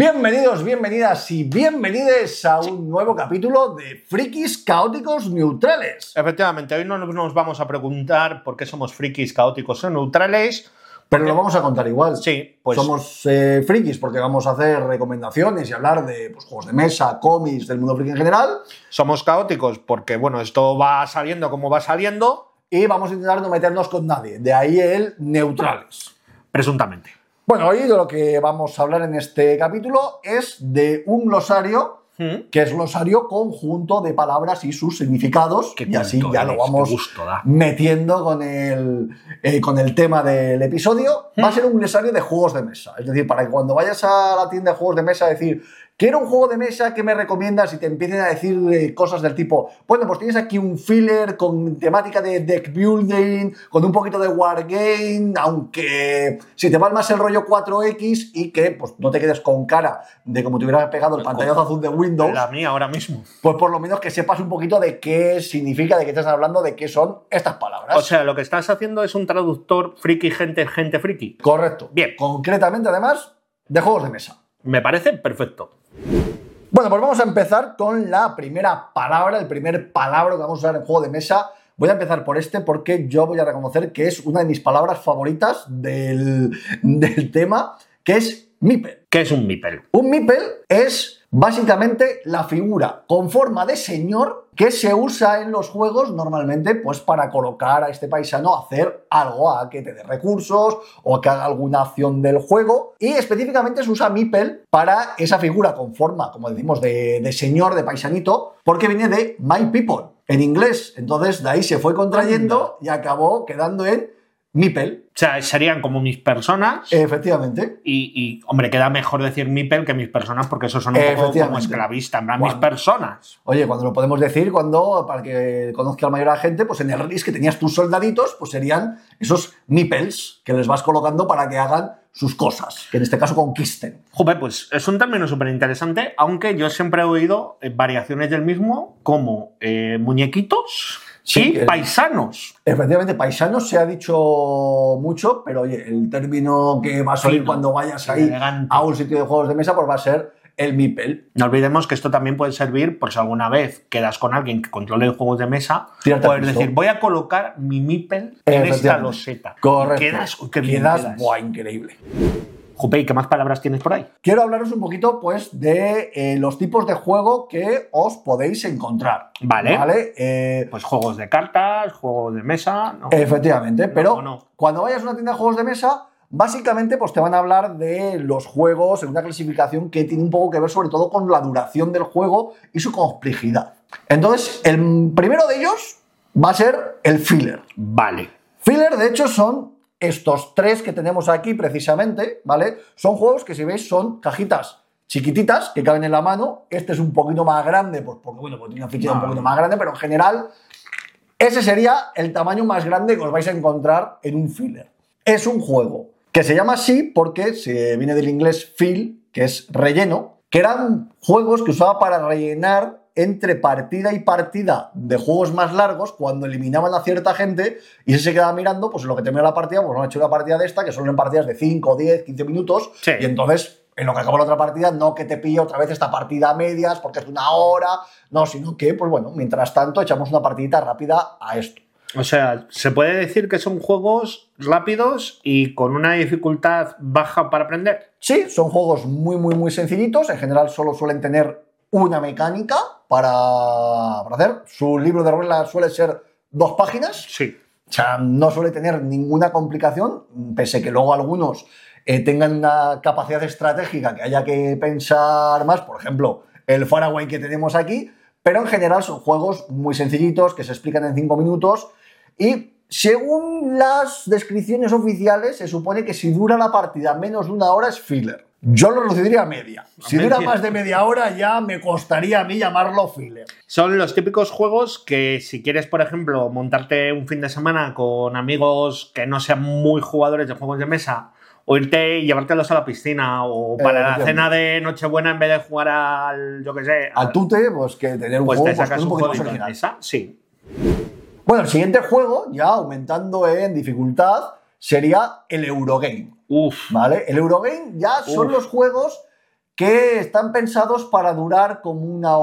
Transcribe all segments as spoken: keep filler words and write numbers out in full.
Bienvenidos, bienvenidas y bienvenides a un nuevo capítulo de Frikis Caóticos Neutrales. Efectivamente, hoy no nos vamos a preguntar por qué somos frikis caóticos o neutrales. Pero lo vamos a contar igual. Sí, pues somos eh, frikis porque vamos a hacer recomendaciones y hablar de pues, juegos de mesa, cómics, del mundo friki en general. Somos caóticos porque, bueno, esto va saliendo como va saliendo. Y vamos a intentar no meternos con nadie. De ahí el neutrales. Presuntamente. Bueno, hoy de lo que vamos a hablar en este capítulo es de un glosario, ¿Mm? que es glosario conjunto de palabras y sus significados. Qué y así ya eres, lo vamos gusto, metiendo con el, eh, con el tema del episodio. ¿Mm? Va a ser un glosario de juegos de mesa. Es decir, para que cuando vayas a la tienda de juegos de mesa decir... Quiero un juego de mesa que me recomiendas y te empiecen a decir eh, cosas del tipo, bueno, pues tienes aquí un filler con temática de deck building, con un poquito de wargame, aunque si te va más el rollo cuatro equis y que pues no te quedes con cara de como te hubieras pegado el pantallazo azul de Windows. La mía ahora mismo. Pues por lo menos que sepas un poquito de qué significa, de qué estás hablando, de qué son estas palabras. O sea, lo que estás haciendo es un traductor friki, gente, gente friki. Correcto. Bien. Concretamente, además, de juegos de mesa. Me parece perfecto. Bueno, pues vamos a empezar con la primera palabra, el primer palabra que vamos a usar en juego de mesa. Voy a empezar por este porque yo voy a reconocer que es una de mis palabras favoritas del, del tema, que es meeple. ¿Qué es un meeple? Un meeple es básicamente la figura con forma de señor que se usa en los juegos normalmente pues para colocar a este paisano a hacer algo, a que te dé recursos o a que haga alguna acción del juego, y específicamente se usa meeple para esa figura con forma, como decimos, de, de señor, de paisanito, porque viene de my people en inglés. Entonces de ahí se fue contrayendo y acabó quedando en meeple. O sea, serían como mis personas. Efectivamente. Y, y, hombre, queda mejor decir meeple que mis personas porque eso son un poco como esclavista, en plan, mis personas. Oye, cuando lo podemos decir, cuando, para que conozca la mayoría de la gente, pues en el R I S que tenías tus soldaditos, pues serían esos meeples que les vas colocando para que hagan sus cosas, que en este caso conquisten. Joder, pues es un término súper interesante, aunque yo siempre he oído eh, variaciones del mismo como eh, muñequitos... Sí, y paisanos. Efectivamente, paisanos se ha dicho mucho, pero oye, el término que va a salir cuando vayas ahí elegante a un sitio de juegos de mesa, pues va a ser el meeple. No olvidemos que esto también puede servir por si alguna vez quedas con alguien que controle juegos de mesa, puedes decir, voy a colocar mi meeple en esta loseta. Correcto. Quedas, qué quedas, quedas. Buah, increíble. Jope, ¿qué más palabras tienes por ahí? Quiero hablaros un poquito, pues, de eh, los tipos de juego que os podéis encontrar. Vale. ¿Vale? Eh, pues juegos de cartas, juegos de mesa... No. Efectivamente, no, pero no. cuando vayas a una tienda de juegos de mesa, básicamente pues te van a hablar de los juegos en una clasificación que tiene un poco que ver sobre todo con la duración del juego y su complejidad. Entonces, el primero de ellos va a ser el filler. Vale. Filler, de hecho, son... estos tres que tenemos aquí precisamente, ¿vale? Son juegos que, si veis, son cajitas chiquititas que caben en la mano. Este es un poquito más grande, pues porque, bueno, pues tiene una fichera no. un poquito más grande, pero en general ese sería el tamaño más grande que os vais a encontrar en un filler. Es un juego que se llama así porque se viene del inglés fill, que es relleno, que eran juegos que usaba para rellenar entre partida y partida de juegos más largos, cuando eliminaban a cierta gente y ese se quedaba mirando, pues en lo que termina la partida, pues no han hecho una partida de esta, que son en partidas de cinco, diez, quince minutos, sí. Y entonces, en lo que acabó la otra partida, no que te pille otra vez esta partida a medias, porque es de una hora, no, sino que, pues bueno, mientras tanto, echamos una partidita rápida a esto. O sea, se puede decir que son juegos rápidos y con una dificultad baja para aprender. Sí, son juegos muy, muy, muy sencillitos, en general solo suelen tener una mecánica para, para hacer. Su libro de reglas suele ser dos páginas. Sí. O sea, no suele tener ninguna complicación, pese que luego algunos eh, tengan una capacidad estratégica que haya que pensar más. Por ejemplo, el Faraway que tenemos aquí. Pero en general son juegos muy sencillitos que se explican en cinco minutos. Y según las descripciones oficiales, se supone que si dura la partida menos de una hora es filler. Yo lo reduciría a media. Si dura más de media hora ya me costaría a mí llamarlo filler. Son los típicos juegos que si quieres, por ejemplo, montarte un fin de semana con amigos que no sean muy jugadores de juegos de mesa, o irte y llevártelos a la piscina, o para eh, la cena de Nochebuena, en vez de jugar al, yo qué sé... Al, al tute, pues que tener un pues juego te sacas pues, un, un poquito juego más de mesa, sí. Bueno, el siguiente juego, ya aumentando en dificultad, sería el Eurogame. Uf. ¿Vale? El Eurogame ya son Uf. los juegos que están pensados para durar como una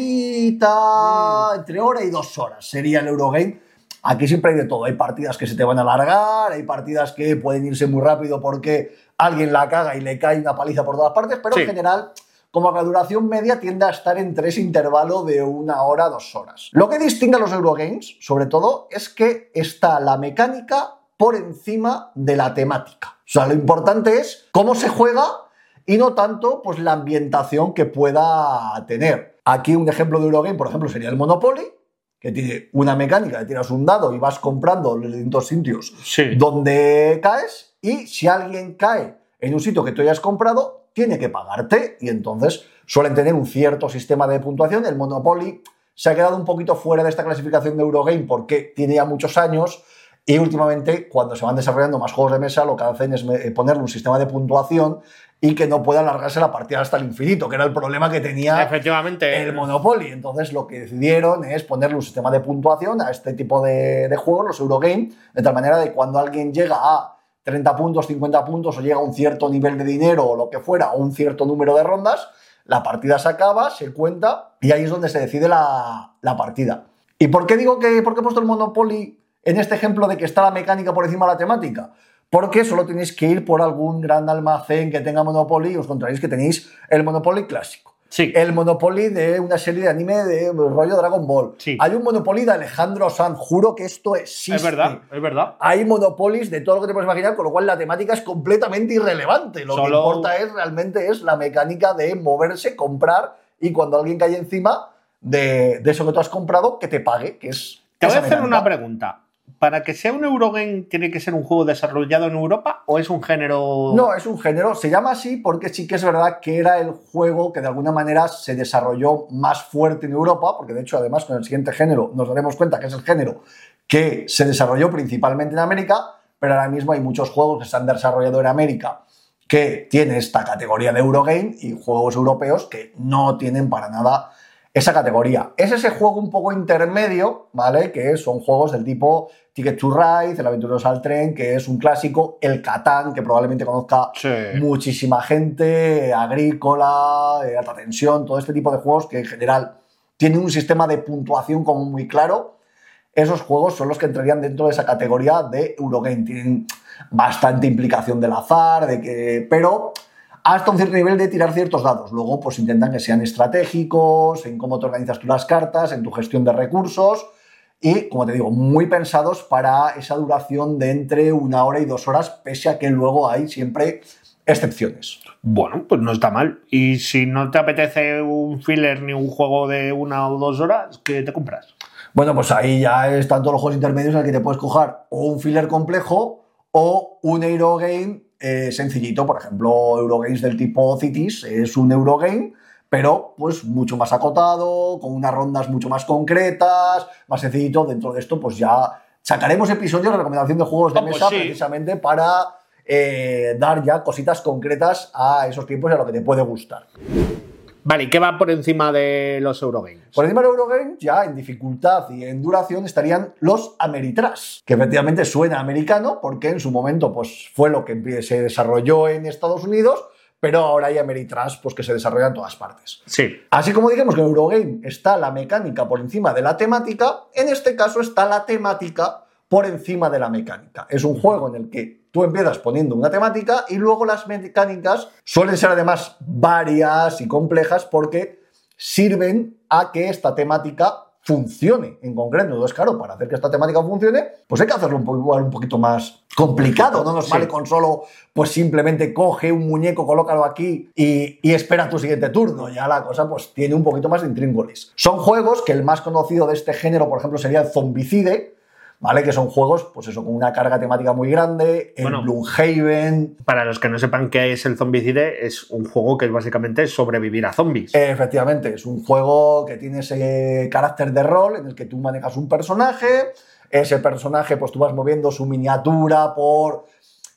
horita, mm. entre hora y dos horas. Sería el Eurogame. Aquí siempre hay de todo. Hay partidas que se te van a alargar, hay partidas que pueden irse muy rápido porque alguien la caga y le cae una paliza por todas partes, pero sí. En general, como la duración media tiende a estar entre ese intervalo de una hora a dos horas. Lo que distingue a los Eurogames, sobre todo, es que está la mecánica por encima de la temática. O sea, lo importante es cómo se juega y no tanto pues, la ambientación que pueda tener. Aquí un ejemplo de Eurogame, por ejemplo, sería el Monopoly, que tiene una mecánica, que tiras un dado y vas comprando en distintos sitios sí. donde caes, y si alguien cae en un sitio que tú hayas comprado, tiene que pagarte, y entonces suelen tener un cierto sistema de puntuación. El Monopoly se ha quedado un poquito fuera de esta clasificación de Eurogame porque tiene ya muchos años, y últimamente, cuando se van desarrollando más juegos de mesa, lo que hacen es ponerle un sistema de puntuación y que no pueda alargarse la partida hasta el infinito, que era el problema que tenía Efectivamente. el Monopoly. Entonces, lo que decidieron es ponerle un sistema de puntuación a este tipo de, de juegos, los Eurogame, de tal manera de que cuando alguien llega a treinta puntos, cincuenta puntos, o llega a un cierto nivel de dinero o lo que fuera, o un cierto número de rondas, la partida se acaba, se cuenta, y ahí es donde se decide la, la partida. ¿Y por qué digo que, por qué he puesto el Monopoly en este ejemplo de que está la mecánica por encima de la temática? Porque solo tenéis que ir por algún gran almacén que tenga Monopoly y os encontraréis que tenéis el Monopoly clásico. Sí. El Monopoly de una serie de anime de rollo Dragon Ball. Sí. Hay un Monopoly de Alejandro Sanz, juro que esto existe. Es verdad, es verdad. Hay Monopolies de todo lo que te puedes imaginar, con lo cual la temática es completamente irrelevante. Lo Solo... que importa es realmente es la mecánica de moverse, comprar, y cuando alguien cae encima de, de eso que tú has comprado, que te pague, que es... Te voy a hacer mecánica. Una pregunta. ¿Para que sea un Eurogame tiene que ser un juego desarrollado en Europa o es un género...? No, es un género. Se llama así porque sí que es verdad que era el juego que de alguna manera se desarrolló más fuerte en Europa, porque de hecho además con el siguiente género nos daremos cuenta que es el género que se desarrolló principalmente en América, pero ahora mismo hay muchos juegos que se han desarrollado en América que tienen esta categoría de Eurogame y juegos europeos que no tienen para nada esa categoría. Es ese juego un poco intermedio, ¿vale? Que son juegos del tipo Ticket to Ride, El Aventureros al Tren, que es un clásico, el Catán, que probablemente conozca sí. muchísima gente, Agrícola, eh, Alta Tensión, todo este tipo de juegos que en general tienen un sistema de puntuación como muy claro. Esos juegos son los que entrarían dentro de esa categoría de Eurogame. Tienen bastante implicación del azar, de que, pero hasta un cierto nivel de tirar ciertos dados. Luego, pues intentan que sean estratégicos, en cómo te organizas tú las cartas, en tu gestión de recursos y, como te digo, muy pensados para esa duración de entre una hora y dos horas, pese a que luego hay siempre excepciones. Bueno, pues no está mal. Y si no te apetece un filler ni un juego de una o dos horas, ¿qué te compras? Bueno, pues ahí ya están todos los juegos intermedios en el que te puedes coger o un filler complejo o un Eurogame Eh, sencillito. Por ejemplo, Eurogames del tipo Cities es un Eurogame, pero pues mucho más acotado, con unas rondas mucho más concretas, más sencillito. Dentro de esto pues ya sacaremos episodios de recomendación de juegos de oh, mesa pues sí. precisamente para eh, dar ya cositas concretas a esos tiempos y a lo que te puede gustar. Vale, ¿y qué va por encima de los Eurogames? Por encima de los Eurogames, ya en dificultad y en duración, estarían los Ameritrash, que efectivamente suena americano porque en su momento pues, fue lo que se desarrolló en Estados Unidos, pero ahora hay Ameritrash pues, que se desarrolla en todas partes. Sí. Así como digamos que en Eurogame está la mecánica por encima de la temática, en este caso está la temática por encima de la mecánica. Es un juego en el que tú empiezas poniendo una temática y luego las mecánicas suelen ser además varias y complejas porque sirven a que esta temática funcione en concreto. Entonces, claro, para hacer que esta temática funcione, pues hay que hacerlo un, po un poquito más complicado. No nos sí. vale con solo, pues simplemente coge un muñeco, colócalo aquí y, y espera tu siguiente turno. Ya la cosa pues tiene un poquito más de intríngulis. Son juegos que el más conocido de este género, por ejemplo, sería el Zombicide, ¿vale? Que son juegos, pues eso, con una carga temática muy grande, el bueno, Gloomhaven. Para los que no sepan qué es el Zombicide, es un juego que es básicamente sobrevivir a zombies. Eh, efectivamente, es un juego que tiene ese carácter de rol en el que tú manejas un personaje, ese personaje, pues tú vas moviendo su miniatura por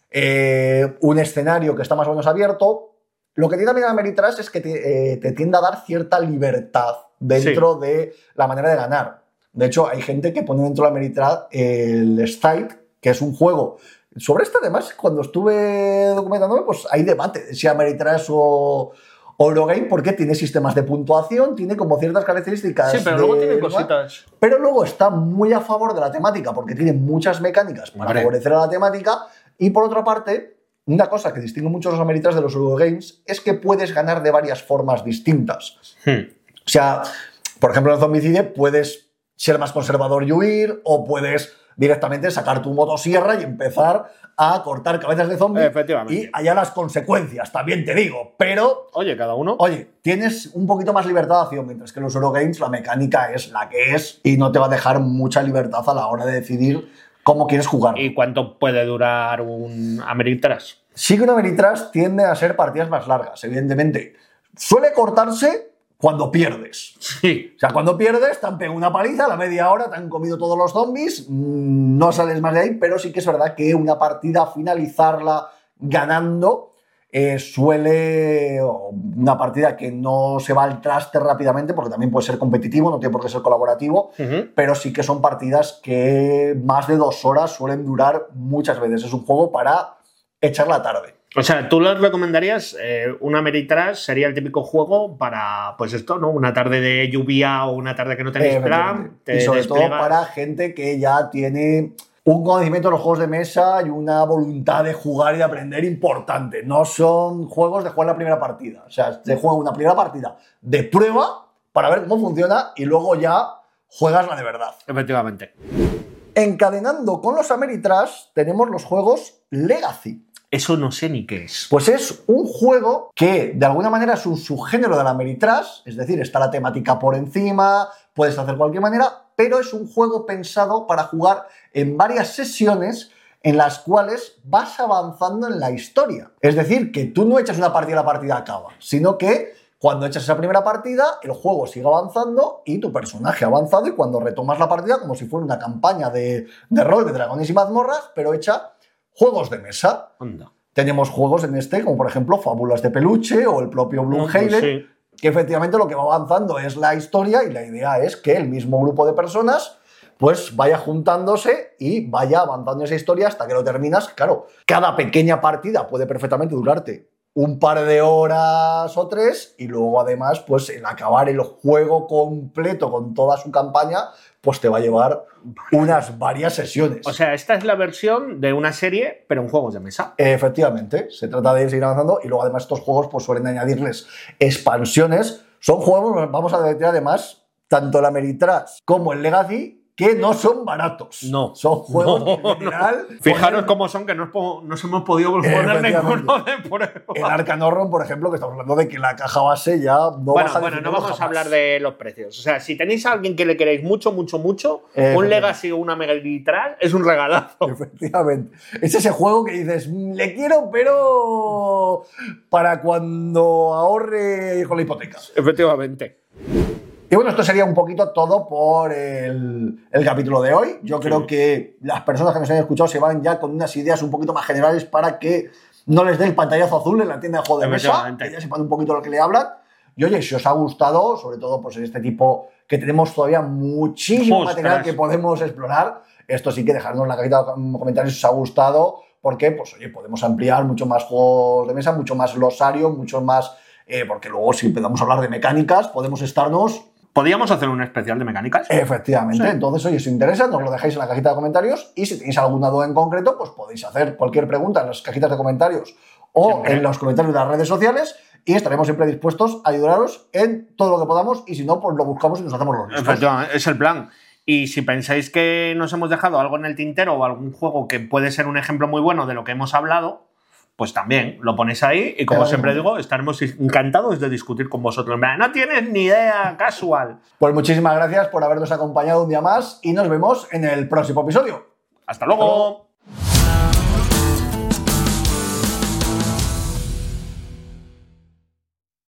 eh, un escenario que está más o menos abierto. Lo que tiene también Ameritrash es que te, eh, te tiende a dar cierta libertad dentro sí. de la manera de ganar. De hecho, hay gente que pone dentro de la Ameritrash el Stake, que es un juego. Sobre este, además, cuando estuve documentándome, pues hay debate de si Ameritrash o, Eurogame porque tiene sistemas de puntuación, tiene como ciertas características. Sí, pero de... luego tiene cositas. Pero luego está muy a favor de la temática porque tiene muchas mecánicas para Hombre. favorecer a la temática. Y por otra parte, una cosa que distingue mucho a los Ameritrash de los Eurogames es que puedes ganar de varias formas distintas. Hmm. O sea, por ejemplo, en el Zombicide puedes ser más conservador y huir, o puedes directamente sacar tu motosierra y empezar a cortar cabezas de zombies. Efectivamente. Y allá las consecuencias, también te digo. Pero, Oye, cada uno. oye, tienes un poquito más libertad de acción, mientras que en los Eurogames la mecánica es la que es y no te va a dejar mucha libertad a la hora de decidir cómo quieres jugar. ¿Y cuánto puede durar un Ameritrash? Sí que un Ameritrash tiende a ser partidas más largas, evidentemente. Suele cortarse cuando pierdes. Sí. O sea, cuando pierdes, te han pegado una paliza, a la media hora te han comido todos los zombies, mmm, no sales más de ahí, pero sí que es verdad que una partida, finalizarla ganando, eh, suele... Una partida que no se va al traste rápidamente, porque también puede ser competitivo, no tiene por qué ser colaborativo, Uh-huh. pero sí que son partidas que más de dos horas suelen durar muchas veces. Es un juego para echar la tarde. O sea, tú les recomendarías eh, un Ameritrash, sería el típico juego para, pues esto, ¿no? Una tarde de lluvia o una tarde que no tenéis plan. Y sobre todo para gente que ya tiene un conocimiento de los juegos de mesa y una voluntad de jugar y de aprender importante. No son juegos de jugar la primera partida. O sea, se juega una primera partida de prueba para ver cómo funciona y luego ya juegas la de verdad. Efectivamente. Encadenando con los Ameritrash tenemos los juegos Legacy. Eso no sé ni qué es. Pues es un juego que de alguna manera es un subgénero del Ameritrash, es decir, está la temática por encima, puedes hacer cualquier manera, pero es un juego pensado para jugar en varias sesiones en las cuales vas avanzando en la historia. Es decir, que tú no echas una partida y la partida acaba, sino que cuando echas esa primera partida, el juego sigue avanzando y tu personaje ha avanzado, y cuando retomas la partida, como si fuera una campaña de, de rol de dragones y mazmorras, pero hecha juegos de mesa. Anda. Tenemos juegos en este, como por ejemplo Fábulas de Peluche o el propio Gloomhaven, Sí. que efectivamente lo que va avanzando es la historia, y la idea es que el mismo grupo de personas pues vaya juntándose y vaya avanzando esa historia hasta que lo terminas. Claro, cada pequeña partida puede perfectamente durarte un par de horas o tres, y luego además pues el acabar el juego completo con toda su campaña pues te va a llevar unas varias sesiones. O sea, esta es la versión de una serie, pero en juegos de mesa. Efectivamente, se trata de seguir avanzando, y luego además estos juegos pues suelen añadirles expansiones. Son juegos, vamos a decir además, tanto el Ameritrash como el Legacy, que no son baratos. No. Son juegos No, que en general... no. Fijaros ponen- cómo son, que no nos hemos podido poner Efectivamente. ninguno de prueba. El Arkham Horror, por ejemplo, que estamos hablando de que la caja base ya no Bueno, baja de bueno, no cien euros vamos a jamás. hablar de los precios. O sea, si tenéis a alguien que le queréis mucho, mucho, mucho, Eh, un Legacy o una Ameritrash es un regalazo. Efectivamente. Es ese juego que dices, "Mm, le quiero, pero para cuando ahorre con la hipoteca". Efectivamente. Y bueno, esto sería un poquito todo por el, el capítulo de hoy. Yo creo que las personas que nos han escuchado se van ya con unas ideas un poquito más generales para que no les dé el pantallazo azul en la tienda de juego de mesa, Efectivamente. que ya sepan un poquito lo que le hablan. Y oye, si os ha gustado, sobre todo pues en este tipo que tenemos todavía muchísimo Ostras. material que podemos explorar, esto sí que dejadnos en la cajita de comentarios si os ha gustado, porque pues oye, podemos ampliar mucho más juegos de mesa, mucho más glosario, mucho más... Eh, porque luego si empezamos a hablar de mecánicas, podemos estarnos... ¿Podríamos hacer un especial de mecánicas? Efectivamente. Sí. Entonces, oye, si os interesa, nos lo dejáis en la cajita de comentarios, y si tenéis alguna duda en concreto, pues podéis hacer cualquier pregunta en las cajitas de comentarios o Siempre. en los comentarios de las redes sociales, y estaremos siempre dispuestos a ayudaros en todo lo que podamos, y si no, pues lo buscamos y nos hacemos los listos. Efectivamente, es el plan. Y si pensáis que nos hemos dejado algo en el tintero o algún juego que puede ser un ejemplo muy bueno de lo que hemos hablado, pues también lo ponéis ahí, y como Claro. siempre digo, estaremos encantados de discutir con vosotros. No tienes ni idea, casual. Pues muchísimas gracias por habernos acompañado un día más, y nos vemos en el próximo episodio. Hasta luego. Hasta luego.